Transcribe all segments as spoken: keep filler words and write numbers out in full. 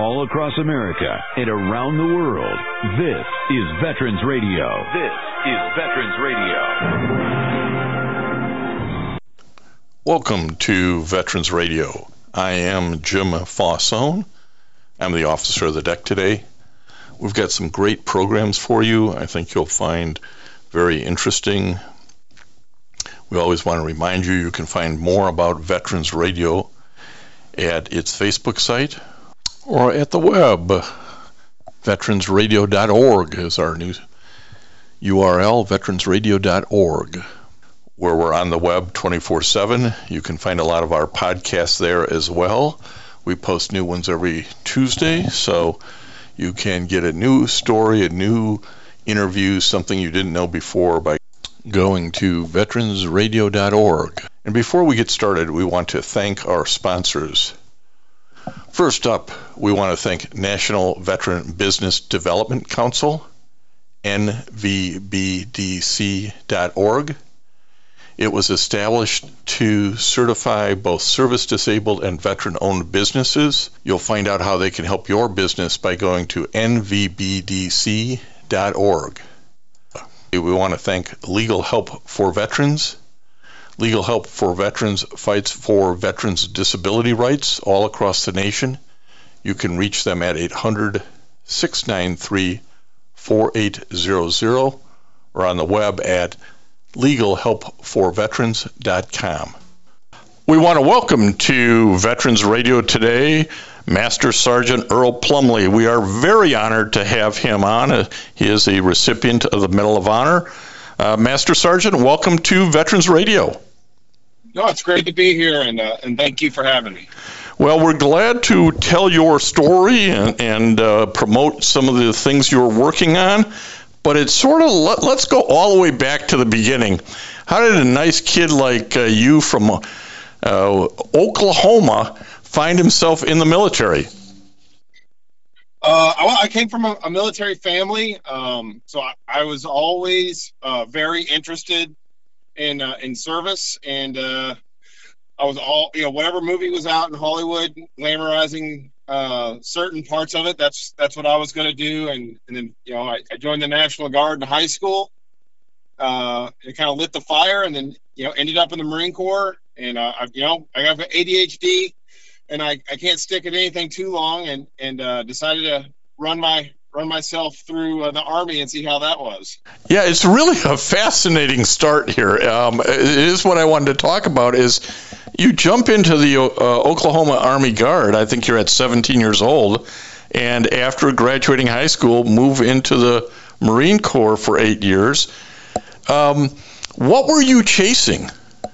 all across America and around the world. This is Veterans Radio. This is Veterans Radio. Welcome to Veterans Radio. I am Jim Fossone. I'm the officer of the deck today. We've got some great programs for you. I think you'll find very interesting. We always want to remind you you can find more about Veterans Radio at its Facebook site or at the web. veterans radio dot org is our new U R L, veterans radio dot org, where we're on the web twenty-four seven. You can find a lot of our podcasts there as well. We post new ones every Tuesday, so you can get a new story, a new interview, something you didn't know before by going to veterans radio dot org. And before we get started, we want to thank our sponsors. First up, we want to thank National Veteran Business Development Council, N V B D C dot org. It was established to certify both service-disabled and veteran-owned businesses. You'll find out how they can help your business by going to N V B D C dot org. We want to thank Legal Help for Veterans. Legal Help for Veterans fights for veterans' disability rights all across the nation. You can reach them at eight hundred, six nine three, four eight zero zero or on the web at legal help for veterans dot com. We want to welcome to Veterans Radio today Master Sergeant Earl Plumley. We are very honored to have him on. Uh, he is a recipient of the Medal of Honor. Uh, Master Sergeant, welcome to Veterans Radio. No, it's great to be here, and uh, and thank you for having me. Well, we're glad to tell your story and, and uh, promote some of the things you're working on, but it's sort of, let, let's go all the way back to the beginning. How did a nice kid like uh, you from uh, Oklahoma find himself in the military? Uh, I, I came from a, a military family, um, so I, I was always uh, very interested in uh, in service, and uh, I was all you know whatever movie was out in Hollywood glamorizing uh, certain parts of it. That's that's what I was going to do, and and then you know I, I joined the National Guard in high school. Uh, it kind of lit the fire, and then you know ended up in the Marine Corps, and uh, I, you know I got A D H D, and I, I can't stick at anything too long, and and uh, decided to run my run myself through uh, the Army and see how that was. Yeah, it's really a fascinating start here. Um, it is what I wanted to talk about is you jump into the uh, Oklahoma Army Guard. I think you're at seventeen years old, and after graduating high school, move into the Marine Corps for eight years. Um, what were you chasing?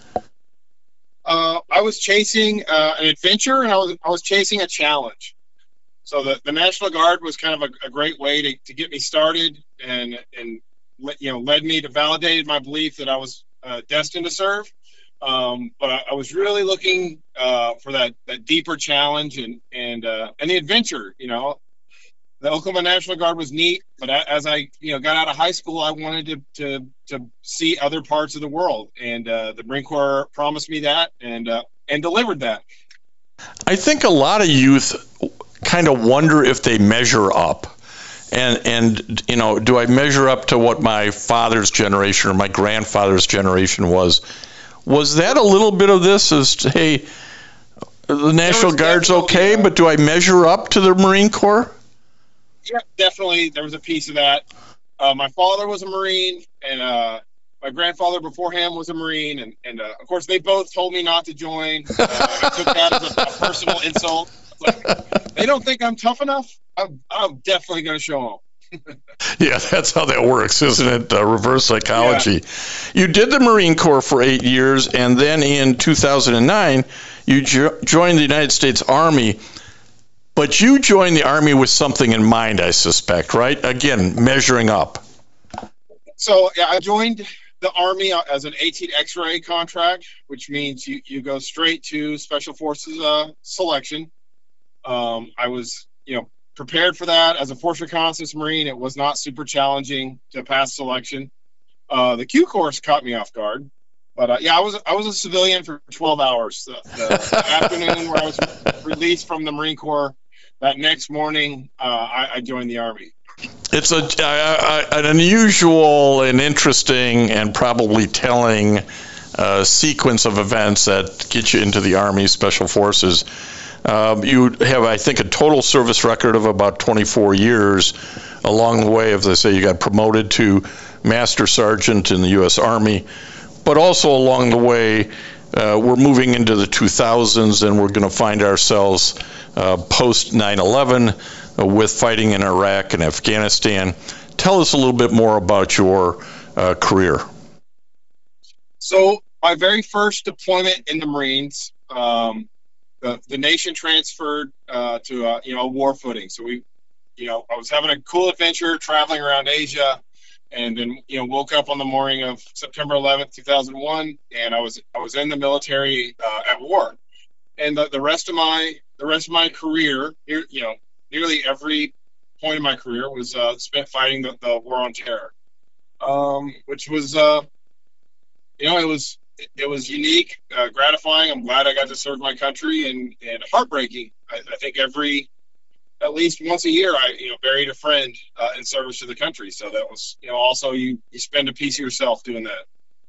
Uh, I was chasing uh, an adventure, and I was I was chasing a challenge. So the, the National Guard was kind of a, a great way to, to get me started, and and you know led me to validate my belief that I was uh, destined to serve. Um, but I, I was really looking uh, for that, that deeper challenge and and uh, and the adventure. You know, the Oklahoma National Guard was neat, but as I you know got out of high school, I wanted to to to see other parts of the world, and uh, the Marine Corps promised me that, and uh, and delivered that. I think a lot of youth kind of wonder if they measure up, and and you know, do I measure up to what my father's generation or my grandfather's generation was? Was that a little bit of this? As to, hey, the National Guard's okay, but do I measure up to the Marine Corps? Yeah, definitely. There was a piece of that. Uh, my father was a Marine, and uh, my grandfather before him was a Marine, and, and uh, of course they both told me not to join. Uh, I took that as a, a personal insult. Like, they don't think I'm tough enough? I'm, I'm definitely going to show them. Yeah, that's how that works, isn't it? Uh, reverse psychology. Yeah. You did the Marine Corps for eight years, and then in two thousand nine, you jo- joined the United States Army. But you joined the Army with something in mind, I suspect, right? Again, measuring up. So yeah, I joined the Army as an eighteen X-ray contract, which means you, you go straight to Special Forces uh, selection. Um, I was, you know, prepared for that as a Force Reconnaissance Marine. It was not super challenging to pass selection. Uh, the Q course caught me off guard, but uh, yeah, I was I was a civilian for twelve hours. The, the, the afternoon where I was released from the Marine Corps, that next morning, uh, I, I joined the Army. It's a, a, an unusual and interesting and probably telling uh, sequence of events that get you into the Army Special Forces. Um, you have, I think, a total service record of about twenty-four years. Along the way, as I say, you got promoted to Master Sergeant in the U S Army, but also along the way, uh, we're moving into the two thousands, and we're going to find ourselves uh, post nine eleven uh, with fighting in Iraq and Afghanistan. Tell us a little bit more about your uh, career. So my very first deployment in the Marines, um, the, the nation transferred uh, to uh, you know, a war footing. So we, you know, I was having a cool adventure traveling around Asia, and then, you know, woke up on the morning of September eleventh, two thousand one, and I was I was in the military uh, at war. And the, the rest of my the rest of my career, you know, nearly every point of my career was uh, spent fighting the, the war on terror, um, which was, uh, you know, it was it was unique, uh, gratifying. I'm glad I got to serve my country, and and heartbreaking. I, I think every at least once a year, I, you know, buried a friend uh, in service to the country. So that was, you know, also you, you spend a piece of yourself doing that.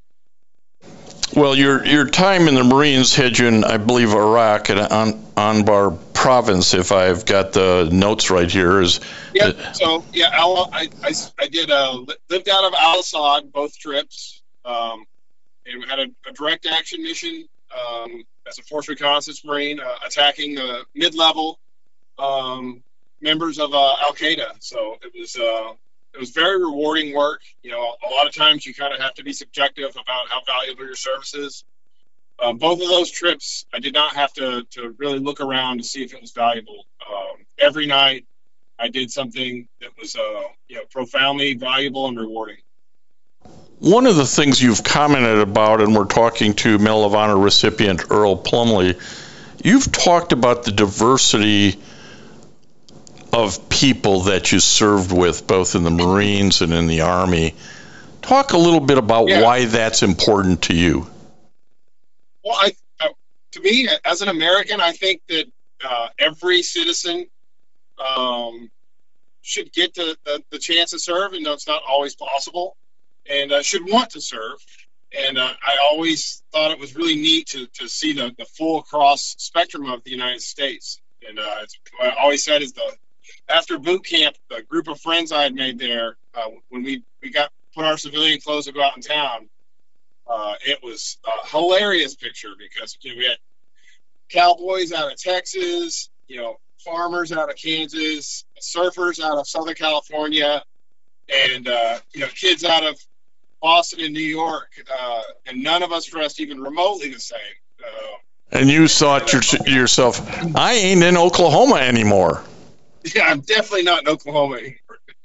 Well, your your time in the Marines had you in, I believe, Iraq and An- Anbar province, if I've got the notes right here. Is yeah. Uh, so yeah, Al, I, I, I did uh, lived out of Al Asad both trips, um, and had a, a direct action mission um, as a force reconnaissance Marine, uh, attacking the mid-level um, members of uh, Al Qaeda. So it was uh, it was very rewarding work. You know, a lot of times you kind of have to be subjective about how valuable your service is. Um, both of those trips, I did not have to to really look around to see if it was valuable. Um, every night, I did something that was uh, you know, profoundly valuable and rewarding. One of the things you've commented about, and we're talking to Medal of Honor recipient Earl Plumley, you've talked about the diversity of people that you served with, both in the Marines and in the Army. Talk a little bit about yeah. why that's important to you. Well, I, uh, to me, as an American, I think that uh, every citizen um, should get the, the, the chance to serve, and it's not always possible, and uh, should want to serve. And uh, I always thought it was really neat to, to see the, the full cross spectrum of the United States. And uh, it's, what I always said is the after boot camp, the group of friends I had made there, uh, when we, we got put our civilian clothes to go out in town, uh, it was a hilarious picture because, you know, we had cowboys out of Texas, you know, farmers out of Kansas, surfers out of Southern California, and, uh, you know, kids out of Boston and New York, uh, and none of us dressed even remotely the same. Uh, and you thought your, yourself, I ain't in Oklahoma anymore. Yeah, I'm definitely not in Oklahoma anymore.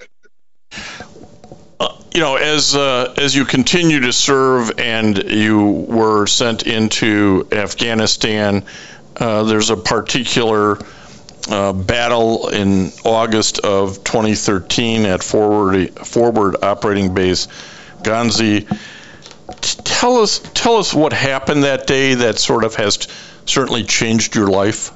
uh, you know, as uh, as you continue to serve and you were sent into Afghanistan, uh, there's a particular uh, battle in August of twenty thirteen at Forward Forward Operating Base Ghazni. Tell us, tell us what happened that day that sort of has t- certainly changed your life.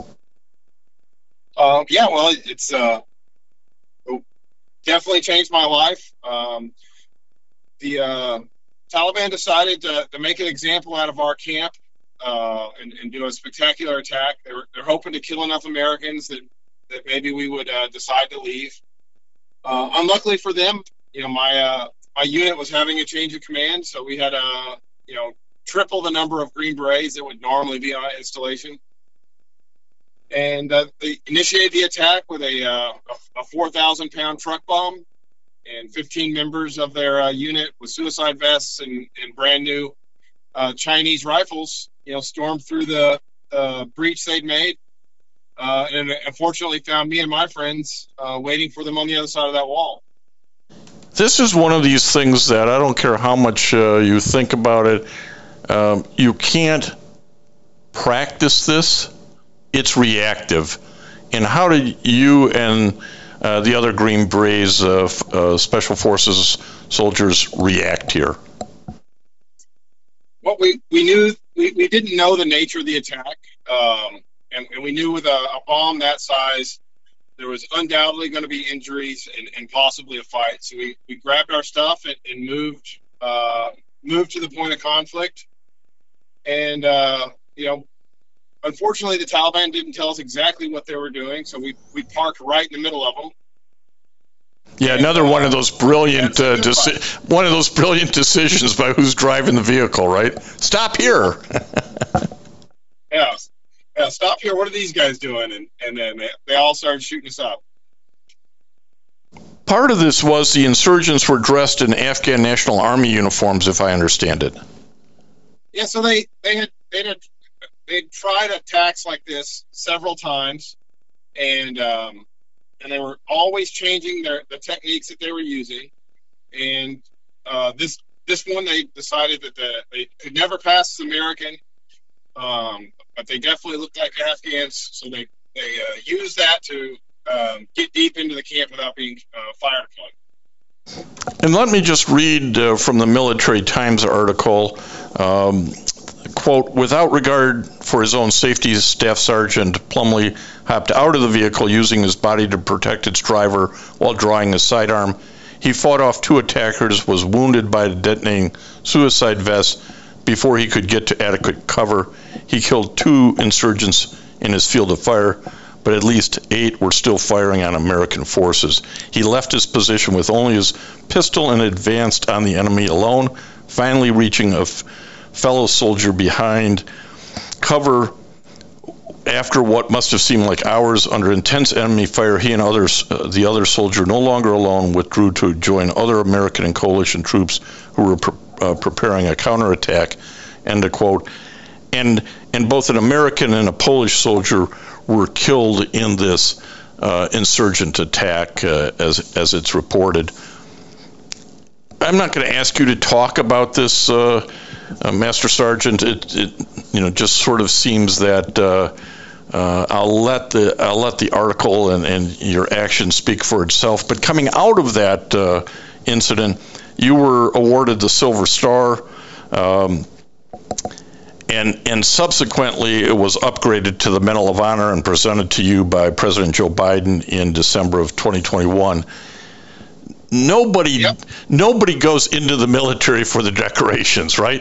Um, yeah, well, it's uh, definitely changed my life. Um, the uh, Taliban decided to, to make an example out of our camp uh, and, and do a spectacular attack. They were, they're hoping to kill enough Americans that, that maybe we would uh, decide to leave. Uh, unluckily for them, you know, my uh, my unit was having a change of command, so we had uh, you know, triple the number of Green Berets that would normally be on installation. And uh, they initiated the attack with a uh, a four thousand pound truck bomb, and fifteen members of their uh, unit with suicide vests and, and brand new uh, Chinese rifles, you know, stormed through the uh, breach they'd made, uh, and unfortunately found me and my friends uh, waiting for them on the other side of that wall. This is one of these things that I don't care how much uh, you think about it, um, you can't practice this. It's reactive. And how did you and uh, the other Green Berets, uh, uh, Special Forces soldiers react here? Well, we, we knew, we, we didn't know the nature of the attack. Um, and, and we knew with a, a bomb that size, there was undoubtedly going to be injuries and, and possibly a fight. So we, we grabbed our stuff and, and moved uh, moved to the point of conflict. And, uh, you know, unfortunately, the Taliban didn't tell us exactly what they were doing. So we, we parked right in the middle of them. Yeah, and, another uh, one of those brilliant uh, deci- one of those brilliant decisions by who's driving the vehicle, right? Stop here. yeah. Yeah, stop here. What are these guys doing? And and then they, they all started shooting us up. Part of this was the insurgents were dressed in Afghan National Army uniforms, if I understand it. Yeah, so they they had they had they tried attacks like this several times, and um, and they were always changing their the techniques that they were using. And uh, this this one, they decided that the, they could never pass as American. Um, but they definitely looked like Afghans, so they they uh, used that to um, get deep into the camp without being uh, fired upon. And let me just read uh, from the Military Times article, um, quote, without regard for his own safety, Staff Sergeant Plumley hopped out of the vehicle using his body to protect its driver while drawing his sidearm. He fought off two attackers, was wounded by a detonating suicide vest. Before he could get to adequate cover, he killed two insurgents in his field of fire, but at least eight were still firing on American forces. He left his position with only his pistol and advanced on the enemy alone, finally reaching a f- fellow soldier behind cover. After what must have seemed like hours under intense enemy fire, he and others, uh, the other soldier, no longer alone, withdrew to join other American and coalition troops who were pre- uh, preparing a counterattack. End of quote. And and both an American and a Polish soldier were killed in this uh, insurgent attack, uh, as as it's reported. I'm not going to ask you to talk about this, uh, uh, Master Sergeant. It, it you know just sort of seems that. Uh, Uh, I'll let the I'll let the article and, and your action speak for itself. But coming out of that uh, incident, you were awarded the Silver Star, um, and and subsequently it was upgraded to the Medal of Honor and presented to you by President Joe Biden in December of twenty twenty-one. Nobody yep. nobody goes into the military for the decorations, right?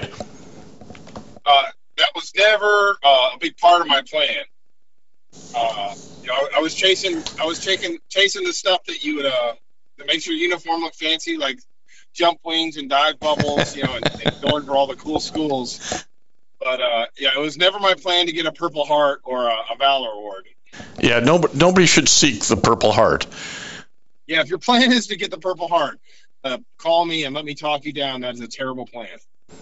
Uh, that was never uh, a big part of my plan. Uh, you know, I, I was chasing, I was chasing, chasing the stuff that you would, uh, that makes your uniform look fancy, like jump wings and dive bubbles, you know, and, and going for all the cool schools. But uh, yeah, it was never my plan to get a Purple Heart or a, a Valor Award. Yeah, nobody, nobody should seek the Purple Heart. Yeah, if your plan is to get the Purple Heart, uh, call me and let me talk you down. That is a terrible plan.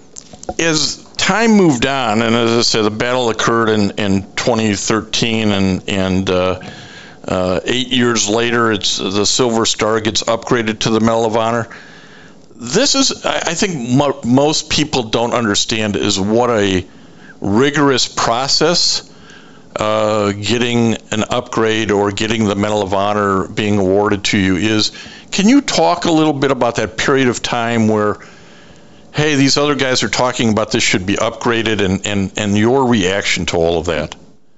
As time moved on, and as I said, the battle occurred in, in twenty thirteen, and and uh, uh, eight years later, it's the Silver Star gets upgraded to the Medal of Honor. This is, I think, mo- most people don't understand is what a rigorous process uh, getting an upgrade or getting the Medal of Honor being awarded to you is. Can you talk a little bit about that period of time where, hey, these other guys are talking about this should be upgraded, and, and, and your reaction to all of that?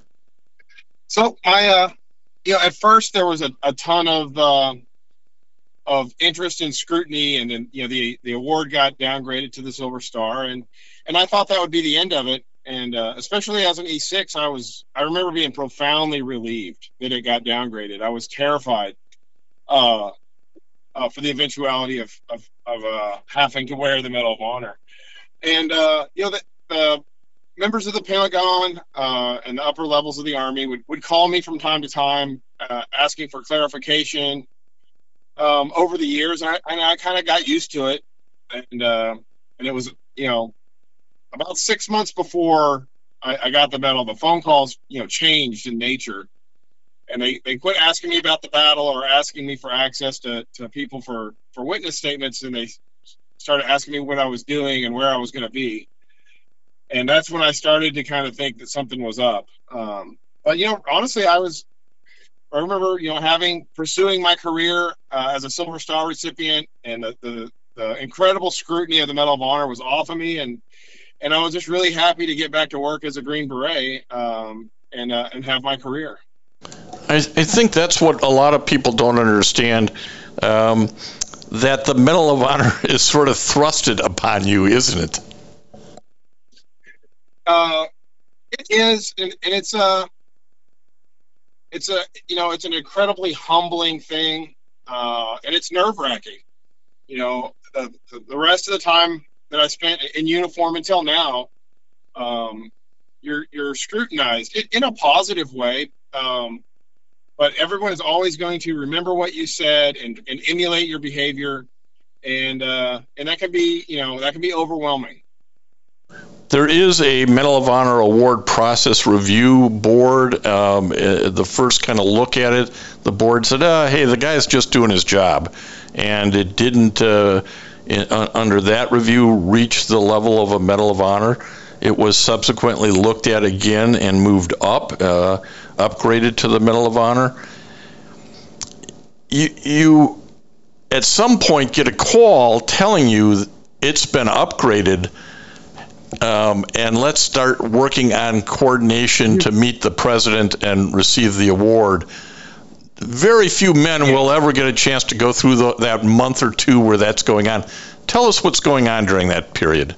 So I, uh, you know, at first there was a, a ton of uh, of interest and scrutiny, and then you know the the award got downgraded to the Silver Star, and and I thought that would be the end of it. And uh, especially as an E six, I was I remember being profoundly relieved that it got downgraded. I was terrified uh, uh, for the eventuality of of, of uh, having to wear the Medal of Honor. And uh, you know the, the members of the Pentagon uh, and the upper levels of the Army would, would call me from time to time, uh, asking for clarification. Um, over the years, and I, and I kind of got used to it, and uh, and it was you know about six months before I, I got the medal, the phone calls you know changed in nature, and they, they quit asking me about the battle or asking me for access to, to people for, for witness statements, and they started asking me what I was doing and where I was going to be, and that's when I started to kind of think that something was up. Um, but you know honestly, I was. I remember, you know, having pursuing my career uh, as a Silver Star recipient, and the, the the incredible scrutiny of the Medal of Honor was off of me, and and I was just really happy to get back to work as a Green Beret um, and uh, and have my career. I I, I think that's what a lot of people don't understand, um, that the Medal of Honor is sort of thrusted upon you, isn't it? Uh, it is, and, and it's a, it's a, you know, it's an incredibly humbling thing, uh, and it's nerve-wracking. You know, the, the rest of the time that I spent in uniform until now, um, you're you're scrutinized in, in a positive way, um, but everyone is always going to remember what you said and, and emulate your behavior, and uh, and that can be, you know, that can be overwhelming. There is a Medal of Honor award process review board. Um, uh, the first kind of look at it, the board said, uh, hey, the guy's just doing his job. And it didn't, uh, in, uh, under that review, reach the level of a Medal of Honor. It was subsequently looked at again and moved up, uh, upgraded to the Medal of Honor. You, you, at some point, get a call telling you it's been upgraded. Um, and let's start working on coordination to meet the president and receive the award. Very few men will ever get a chance to go through the, that month or two where that's going on. Tell us what's going on during that period.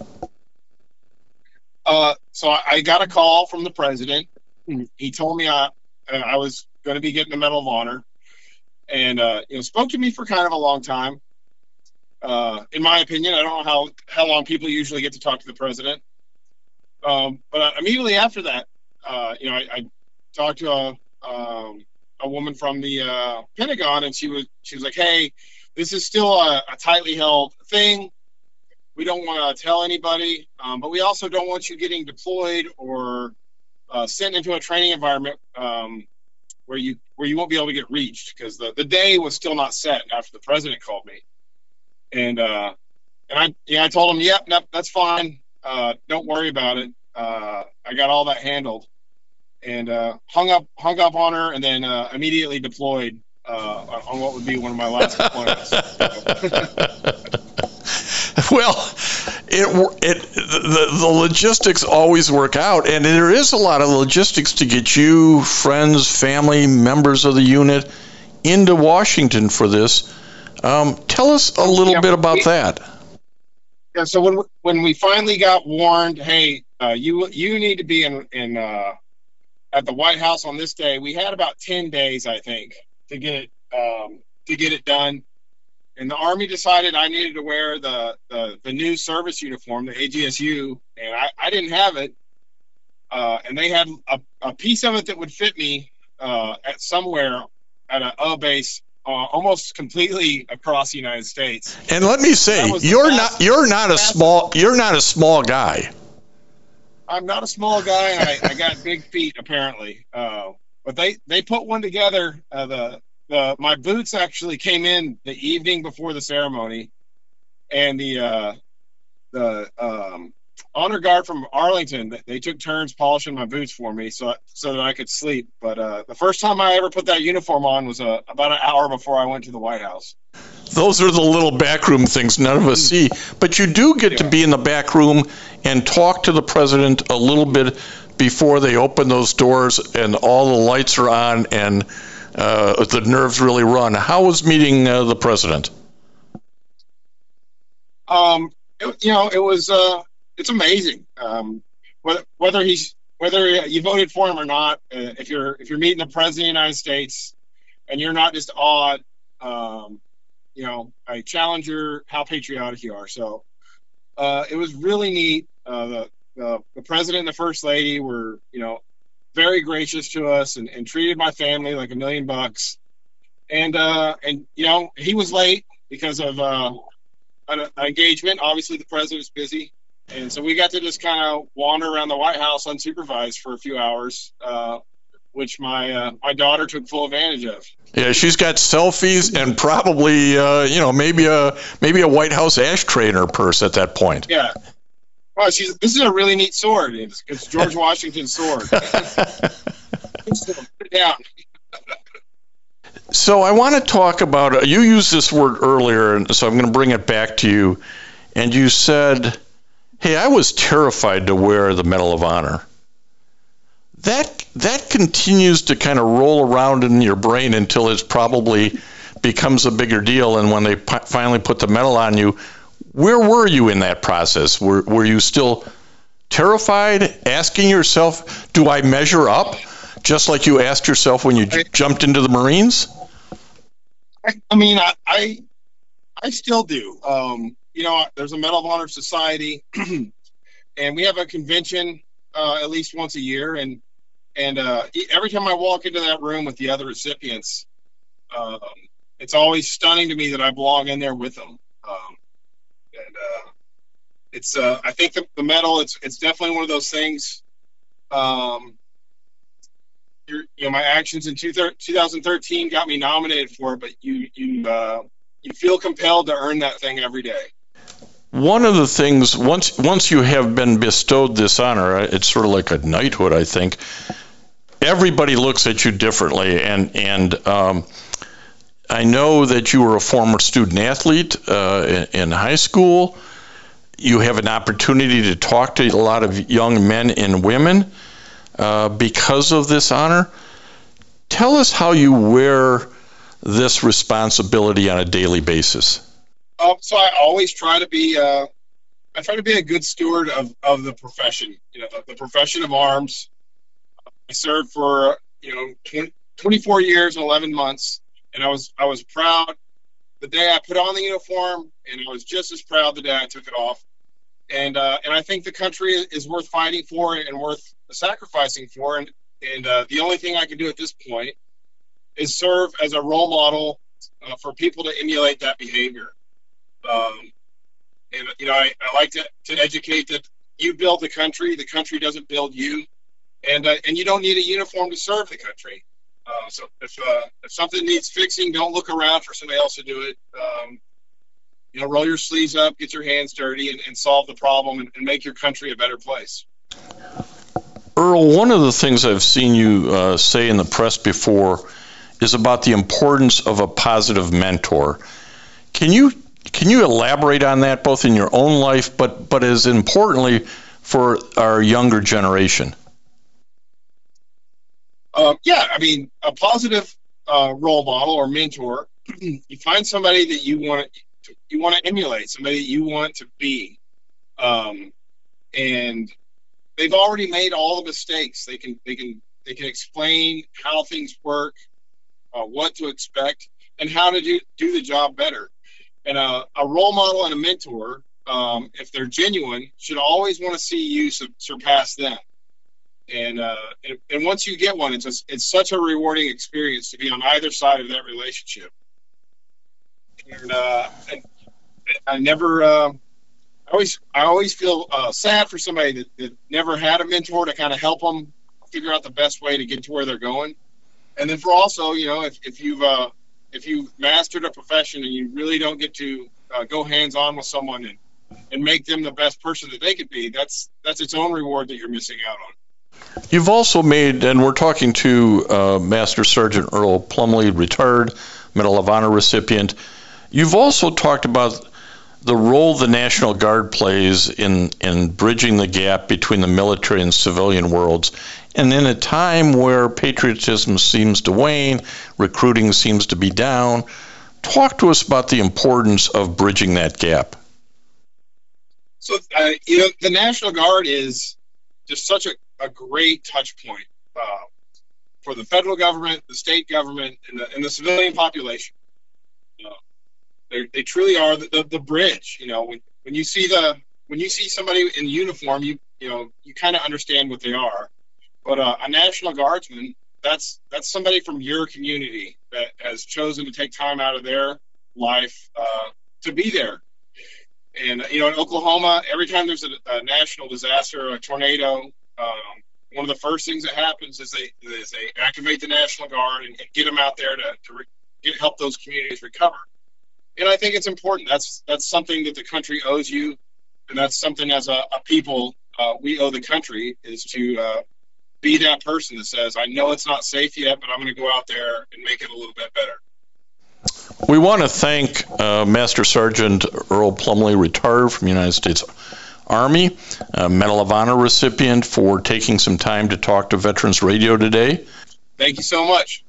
Uh, so I got a call from the president. He told me I, I was going to be getting the Medal of Honor, and uh, you know, spoke to me for kind of a long time. Uh, in my opinion, I don't know how, how long people usually get to talk to the president. Um, but immediately after that, uh, you know, I, I talked to a, um, a woman from the uh, Pentagon, and she was she was like, "Hey, this is still a, a tightly held thing. We don't want to tell anybody, um, but we also don't want you getting deployed or uh, sent into a training environment um, where you where you won't be able to get reached, because the, the day was still not set after the president called me." And uh, and I yeah I told him, "Yep, nope, that's fine. Uh, don't worry about it. Uh, I got all that handled." And uh, hung up hung up on her, and then uh, immediately deployed uh, on what would be one of my last deployments. Well, it it the, the logistics always work out, and there is a lot of logistics to get you, friends, family, members of the unit into Washington for this. Um, tell us a little yeah, bit about we, that. Yeah, so when when we finally got warned, hey, uh, you you need to be in in uh, at the White House on this day, we had about ten days, I think, to get it um, to get it done. And the Army decided I needed to wear the, the, the new service uniform, the A G S U, and I, I didn't have it. Uh, and they had a, a piece of it that would fit me uh, at somewhere at a, a base uh, almost completely across the United States. And let me say, you're not you're not a small you're not a small guy. I'm not a small guy, and I, I got big feet apparently. Uh, but they, they put one together. Uh, the The, my boots actually came in the evening before the ceremony, and the uh, the um, honor guard from Arlington, they took turns polishing my boots for me so so that I could sleep. But uh, the first time I ever put that uniform on was uh, about an hour before I went to the White House. Those are the little backroom things none of us see. But you do get yeah. to be in the back room and talk to the president a little bit before they open those doors and all the lights are on and Uh, the nerves really run. How was meeting uh, the president? Um, it, you know, it was uh, it's amazing. Um, whether whether he's whether you voted for him or not, uh, if you're if you're meeting the president of the United States and you're not just awed, um, you know, I challenge your how patriotic you are. So uh, it was really neat. Uh, the, the the president and the first lady were, you know, very gracious to us and, and treated my family like a million bucks. And, uh, and, you know, he was late because of uh, an, an engagement. Obviously the president's busy. And so we got to just kind of wander around the White House unsupervised for a few hours, uh, which my, uh, my daughter took full advantage of. Yeah. She's got selfies and probably, uh, you know, maybe a, maybe a White House ashtray in her purse at that point. Yeah. Well, she's, this is a really neat sword. It's, it's George Washington's sword. Put it down. So I want to talk about, you used this word earlier, and so I'm going to bring it back to you. And you said, hey, I was terrified to wear the Medal of Honor. that that continues to kind of roll around in your brain until it probably becomes a bigger deal. And when they p- finally put the medal on you, where were you in that process? Were were you still terrified, asking yourself, do I measure up? Just like you asked yourself when you j- jumped into the Marines? I, I mean, I, I I still do. Um, you know, there's a Medal of Honor Society, and we have a convention uh, at least once a year. And and uh, every time I walk into that room with the other recipients, um, it's always stunning to me that I belong in there with them. Um, and uh, it's uh, I think the, the medal, it's it's definitely one of those things. Um, Your, you know, my actions in two thousand thirteen got me nominated for it, but you you uh, you feel compelled to earn that thing every day. One of the things, once once you have been bestowed this honor, it's sort of like a knighthood, I think. Everybody looks at you differently, and and um, I know that you were a former student athlete uh, in, in high school. You have an opportunity to talk to a lot of young men and women uh, because of this honor. Tell us how you wear this responsibility on a daily basis. Um, so I always try to be, uh, I try to be a good steward of, of the profession, you know, the profession of arms. I served for, you know, twenty, twenty-four years and eleven months. And I was, I was proud the day I put on the uniform, and I was just as proud the day I took it off. And, uh, and I think the country is worth fighting for and worth sacrificing for. And, and, uh, the only thing I can do at this point is serve as a role model uh, for people to emulate that behavior. Um, and, you know, I, I like to, to educate that you build the country, the country doesn't build you, and, uh, and you don't need a uniform to serve the country. Uh, so if, uh, if something needs fixing, don't look around for somebody else to do it. Um, you know, roll your sleeves up, get your hands dirty, and, and solve the problem, and, and make your country a better place. Earl, one of the things I've seen you uh, say in the press before is about the importance of a positive mentor. Can you Can you elaborate on that, both in your own life, but but as importantly for our younger generation? Uh, yeah, I mean, a positive uh, role model or mentor. You find somebody that you want to you want to emulate, somebody that you want to be, um, and they've already made all the mistakes. They can they can they can explain how things work, uh, what to expect, and how to do do the job better. And a, a role model and a mentor, um, if they're genuine, should always want to see you su- surpass them. And, uh, and and once you get one, it's a, it's such a rewarding experience to be on either side of that relationship. And, uh, and I never, uh, I always I always feel uh, sad for somebody that, that never had a mentor to kind of help them figure out the best way to get to where they're going. And then for also, you know, if if you've uh, if you've mastered a profession and you really don't get to uh, go hands-on with someone and, and make them the best person that they could be, that's that's its own reward that you're missing out on. You've also made, and we're talking to uh, Master Sergeant Earl Plumley, retired Medal of Honor recipient. You've also talked about the role the National Guard plays in, in bridging the gap between the military and civilian worlds. And in a time where patriotism seems to wane, recruiting seems to be down, talk to us about the importance of bridging that gap. So, uh, you know, the National Guard is just such a, a great touch point uh, for the federal government, the state government, and the, and the civilian population. You know, they truly are the, the, the bridge. You know, when, when you see the when you see somebody in uniform, you you know you kind of understand what they are. But uh, a National Guardsman, that's that's somebody from your community that has chosen to take time out of their life uh, to be there. And, you know, in Oklahoma, every time there's a, a national disaster, a tornado, um, one of the first things that happens is they is they activate the National Guard and, and get them out there to, to re- get, help those communities recover. And I think it's important. That's that's something that the country owes you, and that's something as a, a people uh, we owe the country, is to uh, be that person that says, I know it's not safe yet, but I'm going to go out there and make it a little bit better. We want to thank uh, Master Sergeant Earl Plumley, retired from the United States Army, a Medal of Honor recipient, for taking some time to talk to Veterans Radio today. Thank you so much.